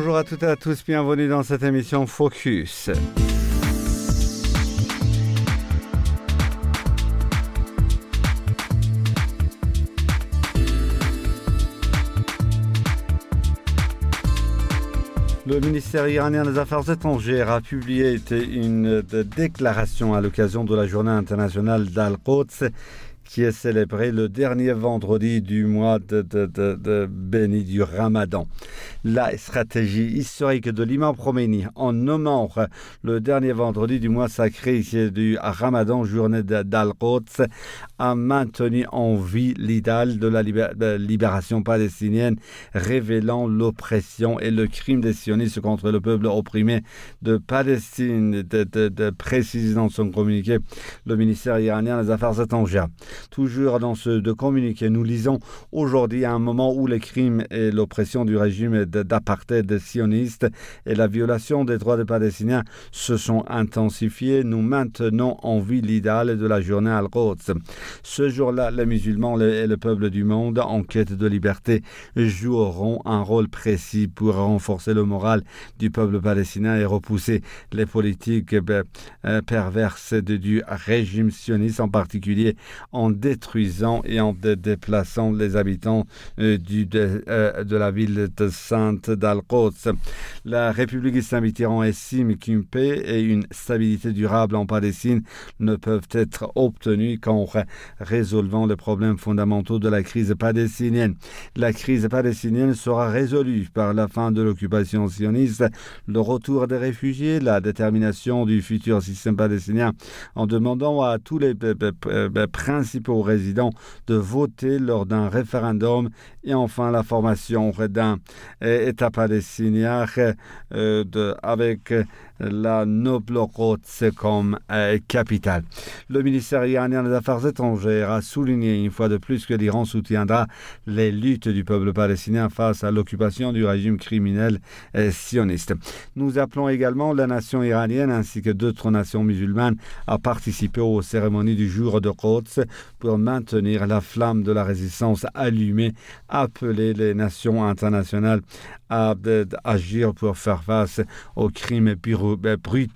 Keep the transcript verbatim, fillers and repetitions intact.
Bonjour à toutes et à tous, bienvenue dans cette émission Focus. Le ministère iranien des Affaires étrangères a publié une déclaration à l'occasion de la journée internationale d'Al-Quds qui est célébrée le dernier vendredi du mois de, de, de, de béni du Ramadan. La stratégie historique de l'imam Khomeini en nommant le dernier vendredi du mois sacré du Ramadan, journée d'Al-Quds, a maintenu en vie l'idéal de la libération palestinienne, révélant l'oppression et le crime des sionistes contre le peuple opprimé de Palestine, de, de, de préciser dans son communiqué le ministère iranien des Affaires étrangères. Toujours dans ce de communiqué, nous lisons aujourd'hui à un moment où les crimes et l'oppression du régime d'apartheid sioniste et la violation des droits des Palestiniens se sont intensifiés. Nous maintenons en vie l'idéal de la journée Al-Quds. Ce jour-là, les musulmans et le peuple du monde en quête de liberté joueront un rôle précis pour renforcer le moral du peuple palestinien et repousser les politiques perverses du régime sioniste, en particulier en détruisant et en dé- déplaçant les habitants euh, du, de, euh, de la ville de Sainte d'Al-Quds. La République islamique d'Iran estime qu'une paix et une stabilité durable en Palestine ne peuvent être obtenues qu'en ré- résolvant les problèmes fondamentaux de la crise palestinienne. La crise palestinienne sera résolue par la fin de l'occupation sioniste, le retour des réfugiés, la détermination du futur système palestinien, en demandant à tous les b- b- b- principaux résidents de voter lors d'un référendum, et enfin la formation d'un État palestinien euh, de, avec la noble Quds comme euh, capitale. Le ministère iranien des Affaires étrangères a souligné une fois de plus que l'Iran soutiendra les luttes du peuple palestinien face à l'occupation du régime criminel euh, sioniste. Nous appelons également la nation iranienne ainsi que d'autres nations musulmanes à participer aux cérémonies du jour de Quds pour maintenir la flamme de la résistance allumée, appeler les nations internationales à, à agir pour faire face aux crimes brutaux